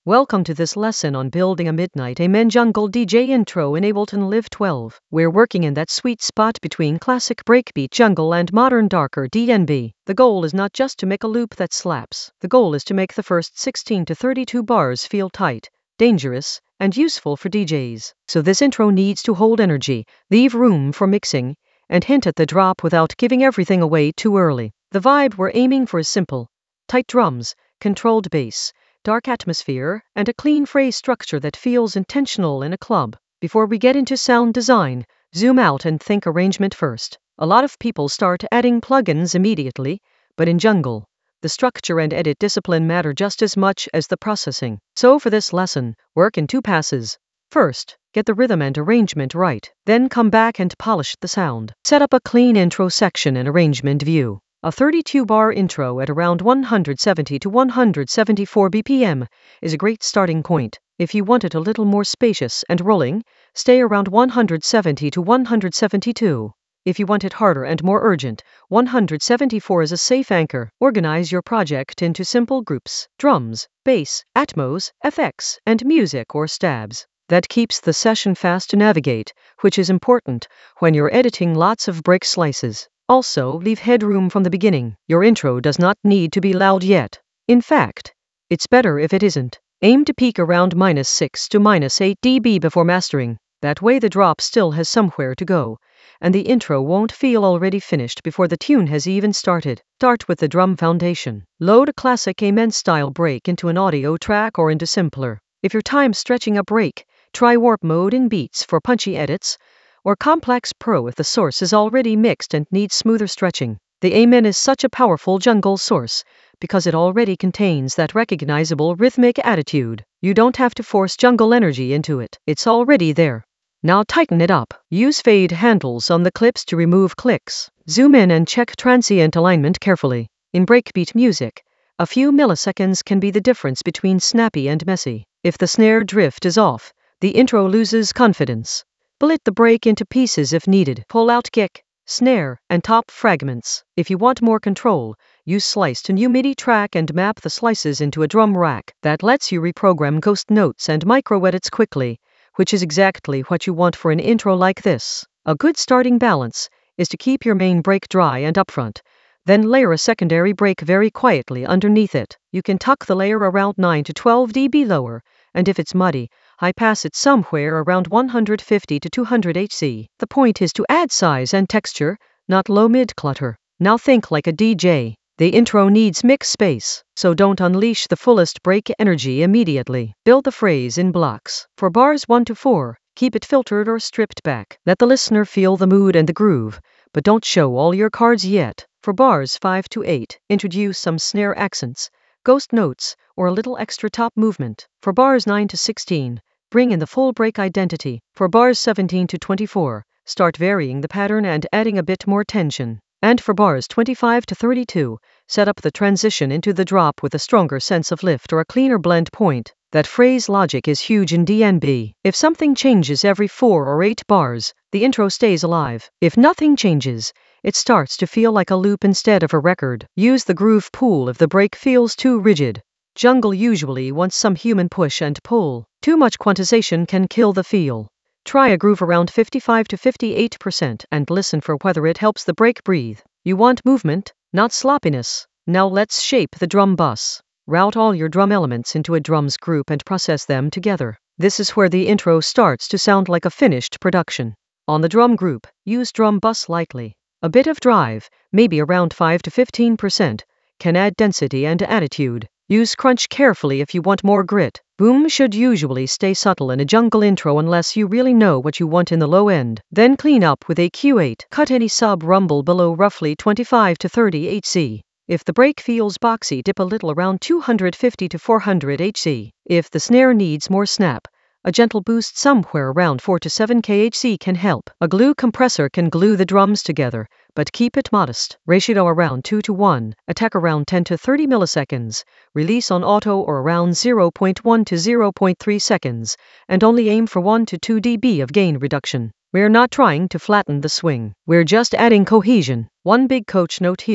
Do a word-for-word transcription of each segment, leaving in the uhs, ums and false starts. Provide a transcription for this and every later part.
Welcome to this lesson on building a Midnight Amen Jungle D J intro in Ableton Live twelve. We're working in that sweet spot between classic breakbeat jungle and modern darker D N B. The goal is not just to make a loop that slaps. The goal is to make the first sixteen to thirty-two bars feel tight, dangerous, and useful for D Js. So this intro needs to hold energy, leave room for mixing, and hint at the drop without giving everything away too early. The vibe we're aiming for is simple: tight drums, controlled bass, dark atmosphere, and a clean phrase structure that feels intentional in a club. Before we get into sound design, zoom out and think arrangement first. A lot of people start adding plugins immediately, but in jungle, the structure and edit discipline matter just as much as the processing. So for this lesson, work in two passes. First, get the rhythm and arrangement right, then come back and polish the sound. Set up a clean intro section and arrangement view. A thirty-two bar intro at around one hundred seventy to one hundred seventy-four B P M is a great starting point. If you want it a little more spacious and rolling, stay around one hundred seventy to one hundred seventy-two. If you want it harder and more urgent, one hundred seventy-four is a safe anchor. Organize your project into simple groups: drums, bass, atmos, F X, and music or stabs. That keeps the session fast to navigate, which is important when you're editing lots of break slices. Also, leave headroom from the beginning. Your intro does not need to be loud yet. In fact, it's better if it isn't. Aim to peak around minus six to minus eight decibels before mastering. That way the drop still has somewhere to go, and the intro won't feel already finished before the tune has even started. Start with the drum foundation. Load a classic Amen style break into an audio track or into Simpler. If you're time stretching a break, try Warp Mode in Beats for punchy edits, or Complex Pro if the source is already mixed and needs smoother stretching. The Amen is such a powerful jungle source because it already contains that recognizable rhythmic attitude. You don't have to force jungle energy into it. It's already there. Now tighten it up. Use fade handles on the clips to remove clicks. Zoom in and check transient alignment carefully. In breakbeat music, a few milliseconds can be the difference between snappy and messy. If the snare drift is off, the intro loses confidence. Split the break into pieces if needed. Pull out kick, snare, and top fragments. If you want more control, use Slice to new MIDI track and map the slices into a drum rack. That lets you reprogram ghost notes and micro-edits quickly, which is exactly what you want for an intro like this. A good starting balance is to keep your main break dry and upfront, then layer a secondary break very quietly underneath it. You can tuck the layer around nine to twelve decibels lower, and if it's muddy, high pass it somewhere around one hundred fifty to two hundred hertz. The point is to add size and texture, not low-mid clutter. Now think like a D J. The intro needs mix space, so don't unleash the fullest break energy immediately. Build the phrase in blocks. For bars one to four, keep it filtered or stripped back. Let the listener feel the mood and the groove, but don't show all your cards yet. For bars five to eight, introduce some snare accents, ghost notes, or a little extra top movement. For bars nine to sixteen, bring in the full break identity. For bars seventeen to twenty-four, start varying the pattern and adding a bit more tension. And for bars twenty-five to thirty-two, set up the transition into the drop with a stronger sense of lift or a cleaner blend point. That phrase logic is huge in D N B. If something changes every four or eight bars, the intro stays alive. If nothing changes, it starts to feel like a loop instead of a record. Use the groove pool if the break feels too rigid. Jungle usually wants some human push and pull. Too much quantization can kill the feel. Try a groove around fifty-five to fifty-eight percent and listen for whether it helps the break breathe. You want movement, not sloppiness. Now let's shape the drum bus. Route all your drum elements into a drums group and process them together. This is where the intro starts to sound like a finished production. On the drum group, use drum bus lightly. A bit of drive, maybe around five to fifteen percent, can add density and attitude. Use crunch carefully if you want more grit. Boom should usually stay subtle in a jungle intro unless you really know what you want in the low end. Then clean up with a Q eight. Cut any sub-rumble below roughly twenty-five to thirty hertz. If the break feels boxy, dip a little around two hundred fifty to four hundred hertz. If the snare needs more snap, a gentle boost somewhere around four to seven kilohertz can help. A glue compressor can glue the drums together, but keep it modest. Ratio around two to one. Attack around ten to thirty milliseconds. Release on auto or around zero point one to zero point three seconds, and only aim for one to two decibels of gain reduction. We're not trying to flatten the swing. We're just adding cohesion. One big coach note here: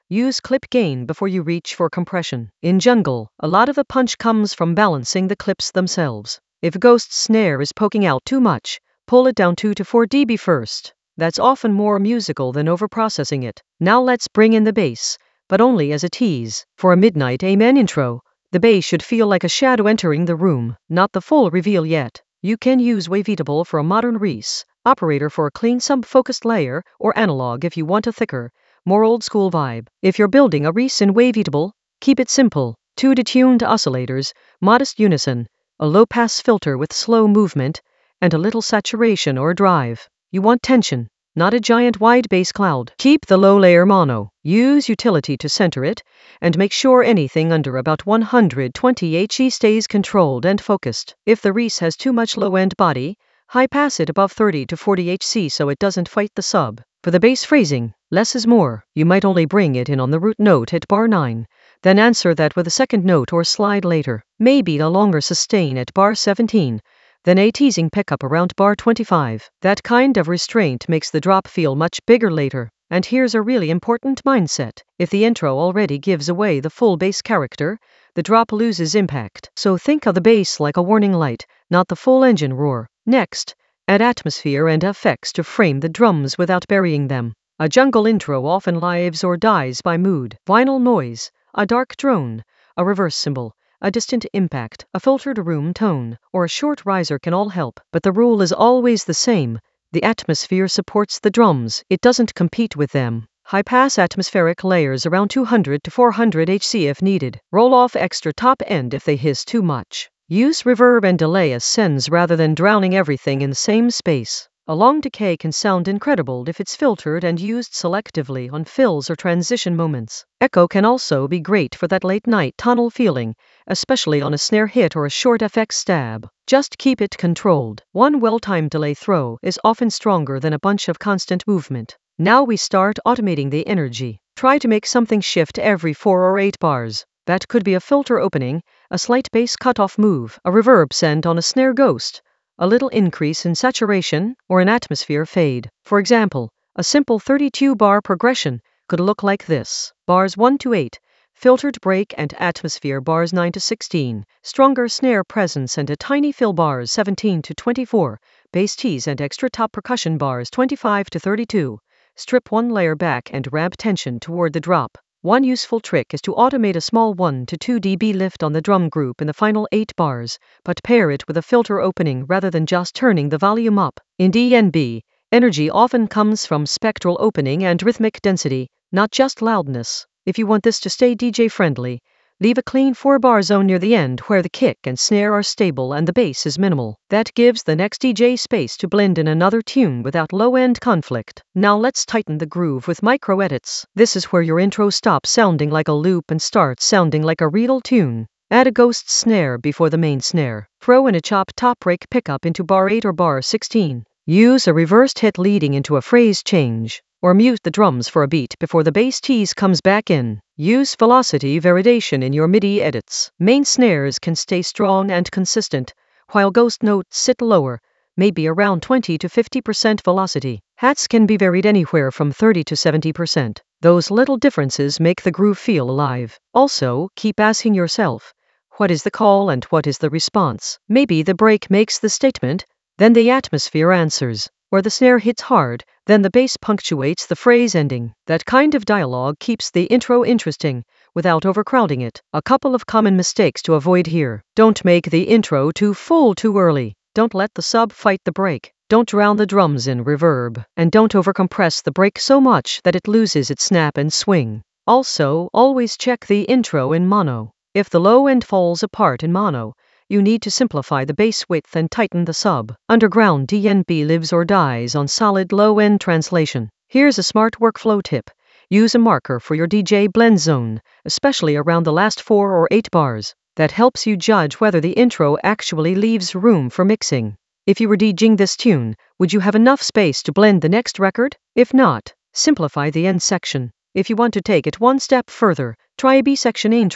Use clip gain before you reach for compression. In jungle, a lot of the punch comes from balancing the clips themselves. If Ghost's snare is poking out too much, pull it down two to four decibels first. That's often more musical than overprocessing it. Now let's bring in the bass, but only as a tease. For a Midnight Amen intro, the bass should feel like a shadow entering the room, not the full reveal yet. You can use Wavetable for a modern Reese, Operator for a clean sub-focused layer, or Analog if you want a thicker, more old-school vibe. If you're building a Reese in Wavetable, keep it simple. Two detuned oscillators, modest unison, a low-pass filter with slow movement, and a little saturation or drive. You want tension, not a giant wide bass cloud. Keep the low layer mono. Use utility to center it, and make sure anything under about one hundred twenty hertz stays controlled and focused. If the Reese has too much low-end body, high pass it above thirty to forty hertz so it doesn't fight the sub. For the bass phrasing, less is more. You might only bring it in on the root note at bar nine, then answer that with a second note or slide later. Maybe a longer sustain at bar seventeen, then a teasing pickup around bar twenty-five. That kind of restraint makes the drop feel much bigger later. And here's a really important mindset. If the intro already gives away the full bass character, the drop loses impact. So think of the bass like a warning light, not the full engine roar. Next, add atmosphere and effects to frame the drums without burying them. A jungle intro often lives or dies by mood. Vinyl noise, a dark drone, a reverse cymbal, a distant impact, a filtered room tone, or a short riser can all help. But the rule is always the same. The atmosphere supports the drums, it doesn't compete with them. High-pass atmospheric layers around two hundred to four hundred hertz if needed. Roll off extra top end if they hiss too much. Use reverb and delay as sends rather than drowning everything in the same space. A long decay can sound incredible if it's filtered and used selectively on fills or transition moments. Echo can also be great for that late-night tunnel feeling, especially on a snare hit or a short F X stab. Just keep it controlled. One well-timed delay throw is often stronger than a bunch of constant movement. Now we start automating the energy. Try to make something shift every four or eight bars. That could be a filter opening, a slight bass cutoff move, a reverb send on a snare ghost, a little increase in saturation, or an atmosphere fade. For example, a simple thirty-two bar progression could look like this. Bars one to eight, filtered break and atmosphere bars nine to sixteen, stronger snare presence and a tiny fill bars seventeen to twenty-four, bass tease and extra top percussion bars twenty-five to thirty-two. Strip one layer back and ramp tension toward the drop. One useful trick is to automate a small one to two decibel lift on the drum group in the final eight bars, but pair it with a filter opening rather than just turning the volume up. In D N B, energy often comes from spectral opening and rhythmic density, not just loudness. If you want this to stay D J friendly, leave a clean four bar zone near the end where the kick and snare are stable and the bass is minimal. That gives the next D J space to blend in another tune without low-end conflict. Now let's tighten the groove with micro edits. This is where your intro stops sounding like a loop and starts sounding like a real tune. Add a ghost snare before the main snare. Throw in a chop top break pickup into bar eight or bar sixteen. Use a reversed hit leading into a phrase change, or mute the drums for a beat before the bass tease comes back in. Use velocity variation in your MIDI edits. Main snares can stay strong and consistent, while ghost notes sit lower, maybe around twenty to fifty percent velocity. Hats can be varied anywhere from thirty to seventy percent. Those little differences make the groove feel alive. Also, keep asking yourself, what is the call and what is the response? Maybe the break makes the statement, then the atmosphere answers. Or the snare hits hard, then the bass punctuates the phrase ending. That kind of dialogue keeps the intro interesting, without overcrowding it. A couple of common mistakes to avoid here. Don't make the intro too full too early. Don't let the sub fight the break. Don't drown the drums in reverb. And don't overcompress the break so much that it loses its snap and swing. Also, always check the intro in mono. If the low end falls apart in mono, you need to simplify the bass width and tighten the sub. Underground D N B lives or dies on solid low-end translation. Here's a smart workflow tip. Use a marker for your D J blend zone, especially around the last four or eight bars. That helps you judge whether the intro actually leaves room for mixing. If you were DJing this tune, would you have enough space to blend the next record? If not, simplify the end section. If you want to take it one step further, try a B-section intro.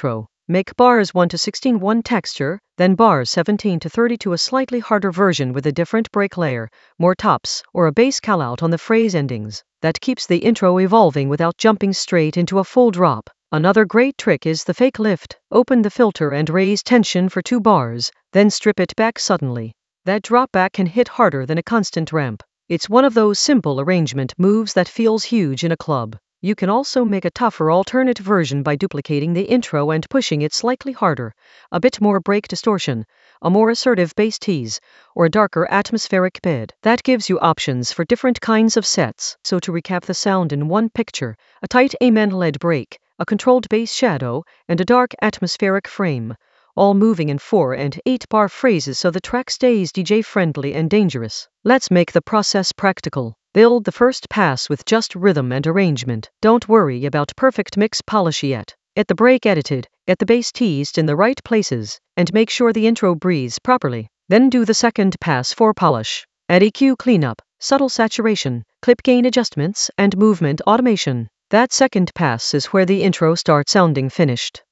Make bars one to sixteen one texture, then bars seventeen to thirty-two a slightly harder version with a different break layer, more tops, or a bass callout on the phrase endings. That keeps the intro evolving without jumping straight into a full drop. Another great trick is the fake lift. Open the filter and raise tension for two bars, then strip it back suddenly. That drop back can hit harder than a constant ramp. It's one of those simple arrangement moves that feels huge in a club. You can also make a tougher alternate version by duplicating the intro and pushing it slightly harder, a bit more break distortion, a more assertive bass tease, or a darker atmospheric bed. That gives you options for different kinds of sets. So to recap the sound in one picture, a tight amen-led break, a controlled bass shadow, and a dark atmospheric frame, all moving in four and eight bar phrases so the track stays D J friendly and dangerous. Let's make the process practical. Build the first pass with just rhythm and arrangement. Don't worry about perfect mix polish yet. Get the break edited, get the bass teased in the right places, and make sure the intro breathes properly. Then do the second pass for polish. Add E Q cleanup, subtle saturation, clip gain adjustments, and movement automation. That second pass is where the intro starts sounding finished.